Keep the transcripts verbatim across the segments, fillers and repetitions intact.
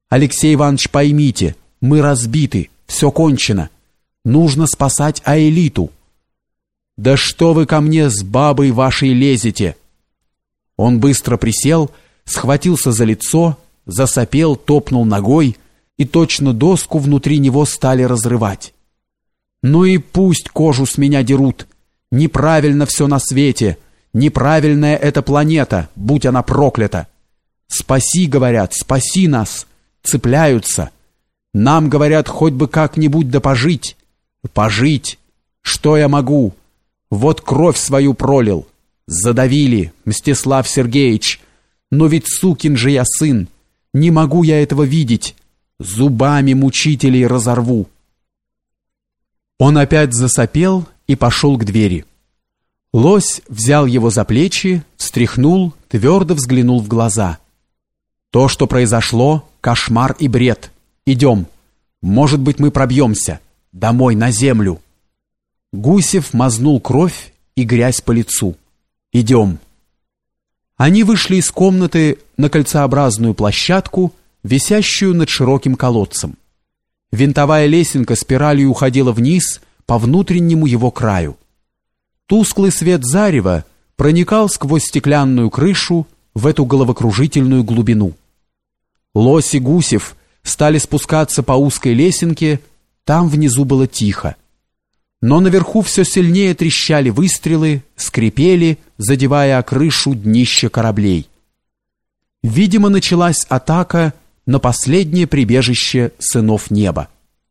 Алексей Иванович, поймите, мы разбиты, все кончено. Нужно спасать Аэлиту. Да что вы ко мне с бабой вашей лезете? Он быстро присел, схватился за лицо, засопел, топнул ногой, и точно доску внутри него стали разрывать. Ну и пусть кожу с меня дерут. Неправильно все на свете. Неправильная эта планета, будь она проклята. Спаси, говорят, спаси нас. Цепляются. Нам, говорят, хоть бы как-нибудь да пожить. Пожить. Что я могу? Вот кровь свою пролил. Задавили, Мстислав Сергеевич. Но ведь сукин же я сын. Не могу я этого видеть. Зубами мучителей разорву. Он опять засопел и пошел к двери. Лось взял его за плечи, встряхнул, твердо взглянул в глаза. То, что произошло, кошмар и бред. Идем. Может быть, мы пробьемся. Домой, на землю. Гусев мазнул кровь и грязь по лицу. Идем. Они вышли из комнаты на кольцеобразную площадку, висящую над широким колодцем. Винтовая лесенка спиралью уходила вниз по внутреннему его краю. Тусклый свет зарева проникал сквозь стеклянную крышу в эту головокружительную глубину. Лось и Гусев стали спускаться по узкой лесенке, там внизу было тихо. Но наверху все сильнее трещали выстрелы, скрипели, задевая о крышу днища кораблей. Видимо, началась атака на последнее прибежище сынов неба.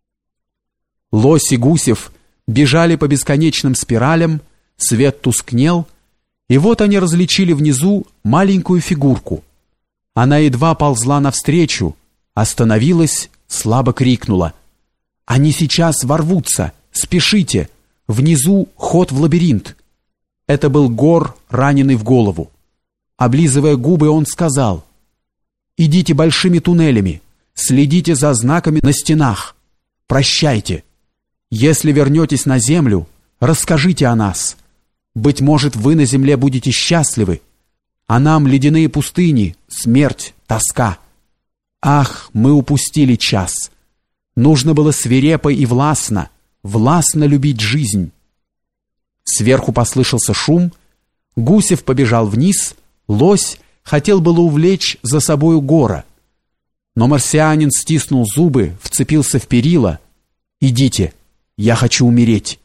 Лось и Гусев бежали по бесконечным спиралям, свет тускнел, и вот они различили внизу маленькую фигурку. Она едва ползла навстречу, остановилась, слабо крикнула: «Они сейчас ворвутся! Спешите! Внизу ход в лабиринт!» Это был Гор, раненый в голову. Облизывая губы, он сказал: «Идите большими туннелями, следите за знаками на стенах. Прощайте. Если вернетесь на землю, расскажите о нас. Быть может, вы на земле будете счастливы, а нам ледяные пустыни, смерть, тоска. Ах, мы упустили час. Нужно было свирепо и властно, властно любить жизнь». Сверху послышался шум. Гусев побежал вниз, Лось хотел было увлечь за собою Гора. Но марсианин стиснул зубы, вцепился в перила. «Идите, я хочу умереть».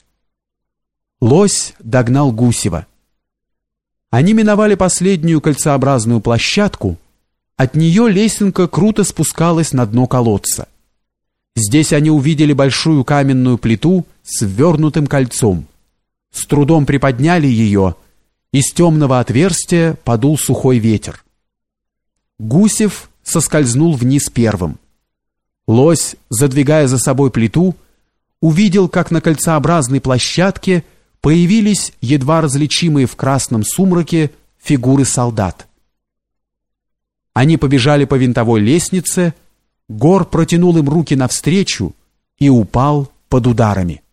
Лось догнал Гусева. Они миновали последнюю кольцеобразную площадку. От нее лесенка круто спускалась на дно колодца. Здесь они увидели большую каменную плиту с ввернутым кольцом. С трудом приподняли ее. Из темного отверстия подул сухой ветер. Гусев соскользнул вниз первым. Лось, задвигая за собой плиту, увидел, как на кольцеобразной площадке появились едва различимые в красном сумраке фигуры солдат. Они побежали по винтовой лестнице, Гор протянул им руки навстречу и упал под ударами.